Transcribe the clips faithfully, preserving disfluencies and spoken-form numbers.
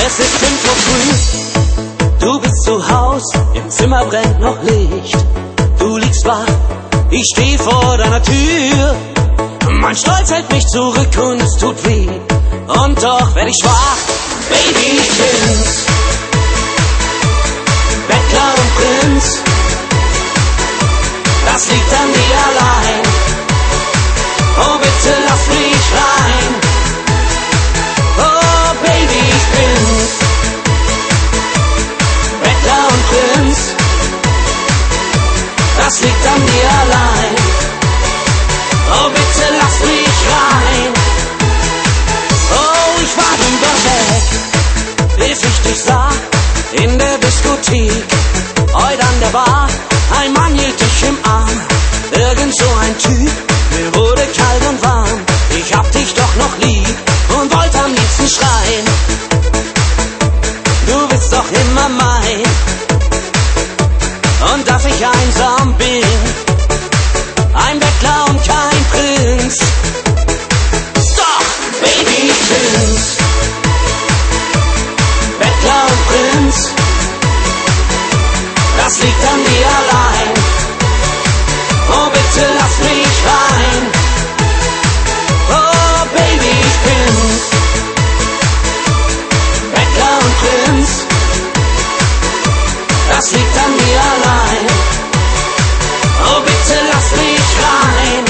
Es ist fünf Uhr früh, du bist zu Haus, im Zimmer brennt noch Licht. Du liegst wach, ich steh vor deiner Tür. Mein Stolz hält mich zurück und es tut weh. Und doch werd ich schwach, Baby, ich bin's. Bettler und Prinz, das liegt an dir allein. Oh, bitte lass mich rein. Oh, Baby, ich bin's. Bettler und Prinz, das liegt an dir allein. Oh, bitte lass mich rein. Oh, ich war drüber weg, bis ich dich sah in der Diskothek. Heute an der Bar, ein Mann hielt dich im Arm. Irgend so ein Typ, mir wurde kalt und warm. Ich hab dich doch noch lieb und wollte am liebsten schreien. Du bist doch immer mein. Und dass ich einsam bin, ein Bettler und kein Prinz. Doch, Baby, ich bin's. Bettler und Prinz, das liegt an dir allein. Oh, bitte lass mich rein. Oh, Baby, ich bin's. Bettler und Prinz, das liegt an dir allein. Oh, bitte lass mich rein.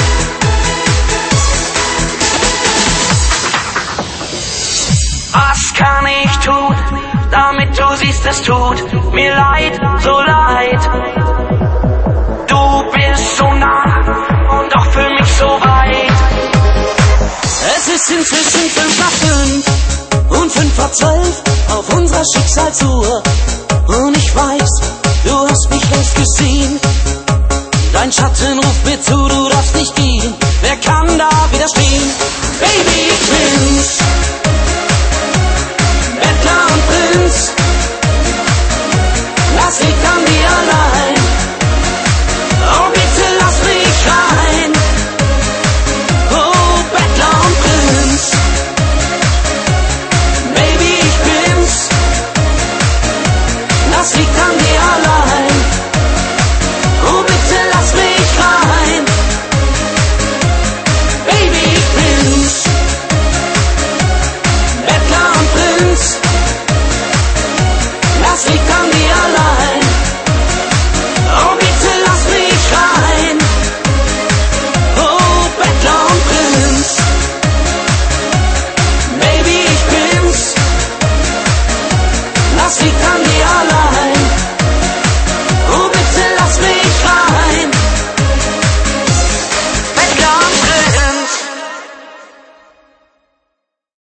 Was kann ich tun, damit du siehst, es tut mir leid, so leid. Du bist so nah und doch für mich so weit. Es ist inzwischen fünf nach fünf und fünf vor zwölf auf unserer Schicksalsuhr. Und ich weiß, du hast mich längst gesehen. Dein Schatten ruft mir zu, du darfst nicht gehen. Wer kann da widerstehen? Baby, ich bin's.